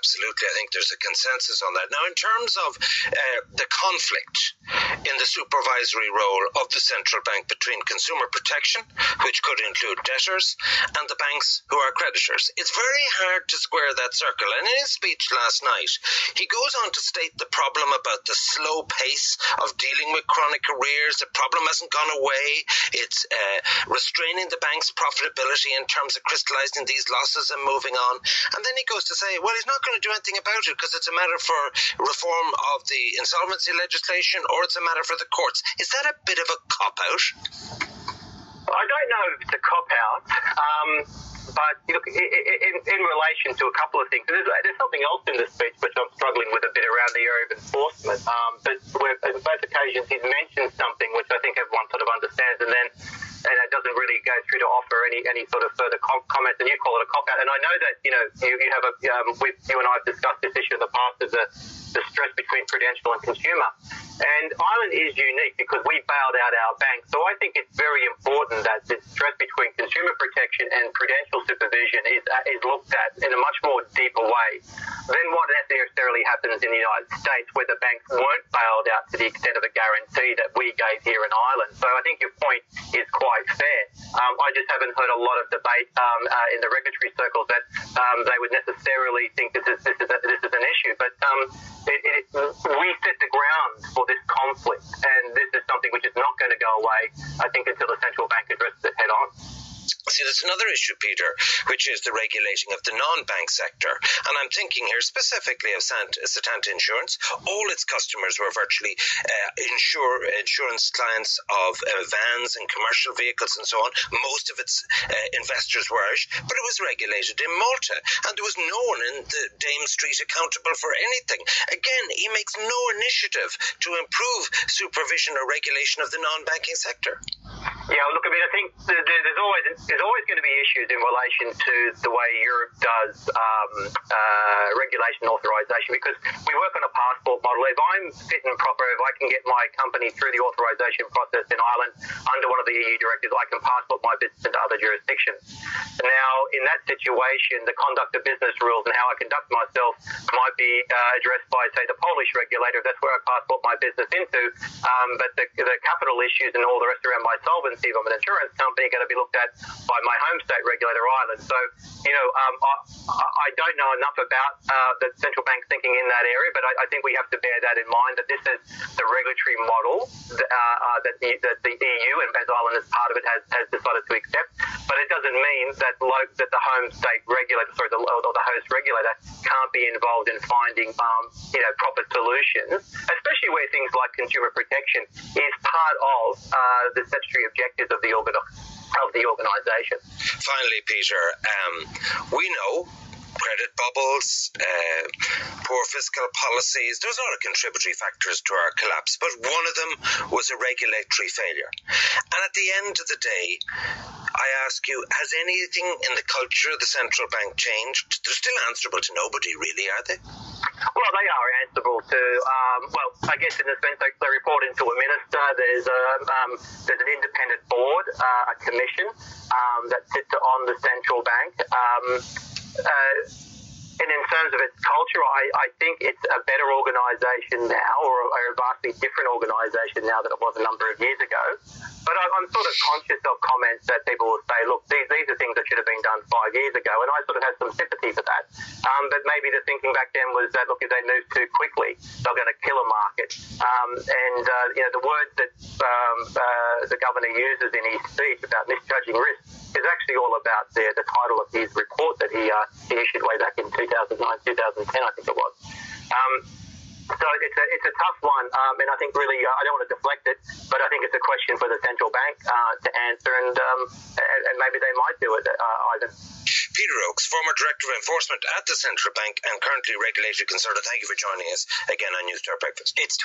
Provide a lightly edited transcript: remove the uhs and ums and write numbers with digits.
absolutely. I think there's a consensus on that. Now, in terms of the conflict in the supervisory role of the central bank between consumer protection, which could include debtors, and the banks who are creditors, it's very hard to square that circle. And in his speech last night, he goes on to state the problem about the slow pace of dealing with chronic arrears. The problem hasn't gone away. It's restraining the bank's profitability in terms of crystallising these losses and moving on. And then he goes to say, well, he's not going to do anything about it because it's a matter for reform of the insolvency legislation, or it's a matter for the courts. Is that a bit of a cop-out? I don't know if it's a cop-out, but look, in relation to a couple of things, there's something else in this speech which I'm struggling with a bit around the area of enforcement, but on both occasions he's mentioned something which I think everyone sort of understands, and it doesn't really go through to offer any sort of further comments, and you call it a cop-out. And I know that, you have you and I have discussed this issue in the past, as the stress between prudential and consumer. And Ireland is unique because we bailed out our banks. So I think it's very important that the stress between consumer protection and prudential supervision is looked at in a much more deeper way than what necessarily happens in the United States, where the banks weren't bailed out to the extent of a guarantee that we gave here in Ireland. So I think your point is quite fair. I just haven't heard a lot of debate in the regulatory circles that they would necessarily think this is an issue. But we set the ground for this conflict, and this is something which is not going to go away, I think, until the central bank addresses it head on. See, there's another issue, Peter, which is the regulating of the non-bank sector. And I'm thinking here specifically of Setanta Insurance. All its customers were virtually insurance clients of vans and commercial vehicles and so on. Most of its investors were Irish, but it was regulated in Malta. And there was no one in the Dame Street accountable for anything. Again, he makes no initiative to improve supervision or regulation of the non-banking sector. Yeah, look, I mean, I think there's always going to be issues in relation to the way Europe does regulation authorisation, because we work on a passport model. If I'm fit and proper, if I can get my company through the authorisation process in Ireland under one of the EU directives, I can passport my business into other jurisdictions. Now, in that situation, the conduct of business rules and how I conduct myself might be addressed by, say, the Polish regulator, if that's where I passport my business into, but the capital issues and all the rest around my solvency of an insurance company are going to be looked at by my home state regulator, Ireland. So, I don't know enough about the central bank's thinking in that area, but I think we have to bear that in mind, that this is the regulatory model that the EU, and as Ireland is part of it, has decided to accept. But it doesn't mean that the home state regulator, or the host regulator, can't be involved in finding proper solutions, especially where things like consumer protection is part of the statutory objectives of the organisation. Finally, Peter, we know credit bubbles, poor fiscal policies, there's a lot of contributory factors to our collapse, but one of them was a regulatory failure. And at the end of the day, I ask you, has anything in the culture of the central bank changed? They're still answerable to nobody, really, are they? Well, they are answerable to, I guess in the sense they report into a minister. There's an independent board, a commission that sits on the central bank. And in terms of its culture, I think it's a better organisation now, or a vastly different organisation now than it was a number of years ago. But I'm sort of conscious of comments that people will say, look, these are things that should have been done 5 years ago, and I sort of have some sympathy for that. But maybe the thinking back then was that, look, if they move too quickly, they're going to kill a market. The words that the governor uses in his speech about misjudging risk is actually all about the title of his report that he issued way back in 2009, 2010, I think it was. So it's a tough one, and I think really I don't want to deflect it, but I think it's a question for the central bank to answer, and maybe they might do it, Ivan. Peter Oakes, former Director of Enforcement at the Central Bank and currently regulatory consultant, thank you for joining us again on Newstar Breakfast.